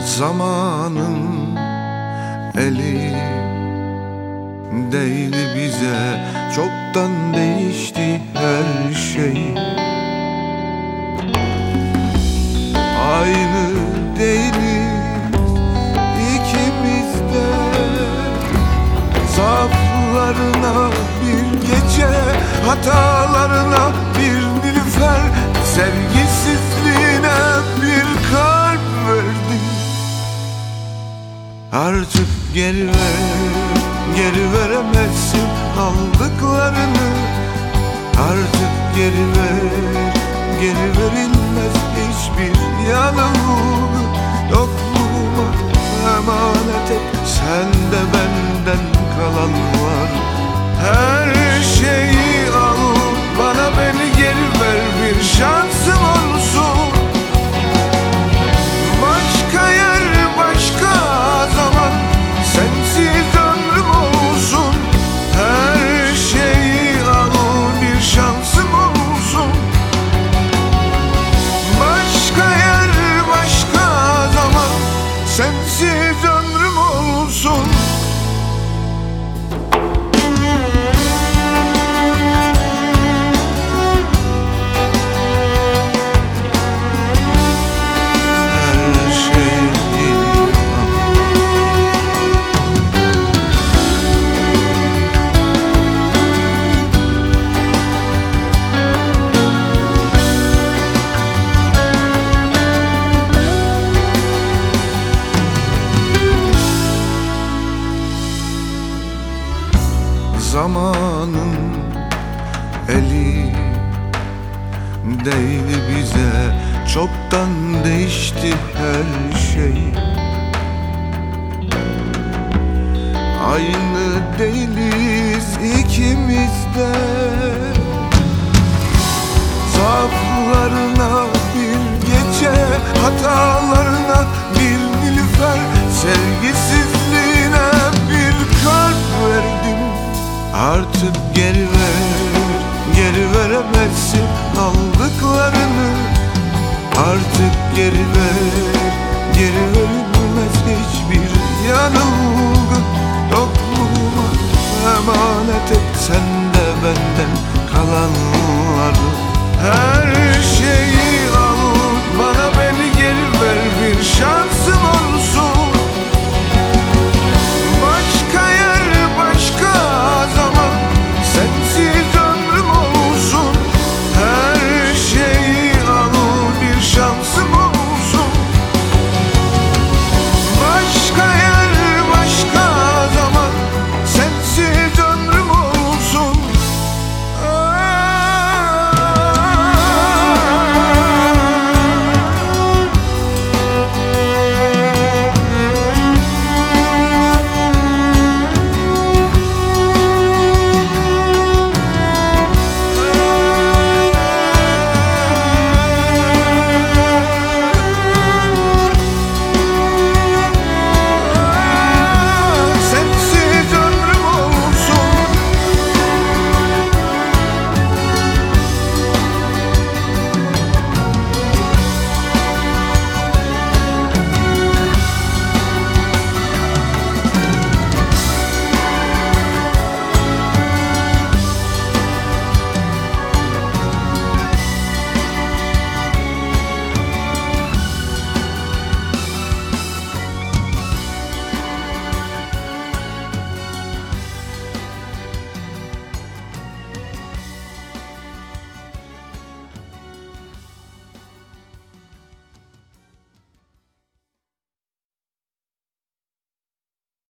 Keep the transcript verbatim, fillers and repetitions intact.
Zamanın eli değdi bize, çoktan değişti her şey. Aynı değiliz ikimiz de. Zaaflarına bir gece, hatalarına bir nilüfer, sevgisizliğine bir kalp verdim. Artık geri ver, geri veremezsin aldıklarını. Artık geri ver, geri verilmez hiçbir yanılgı. Yokluğuma emanet et, sende benden kalan var. Her şeyi al, bana beni geri ver, bir şansım olsun. Başka yer, başka zaman, sensiz ömrüm olsun. Her şeyi al, bir şansım olsun. Başka yer, başka zaman, sensiz ömrüm olsun. Zamanın eli değdi bize, çoktan değişti her şey. Aynı değiliz ikimiz de. Zaaflarına bir gece, hatalarına bir nilüfer, sevgisizliğine bir kalp verdim. Artık geri ver, geri veremezsin aldıklarını. Artık geri ver, geri verilmez hiçbir yanılgı. Yokluğuma emanet et, sende benden kalanları. Her şeyi al,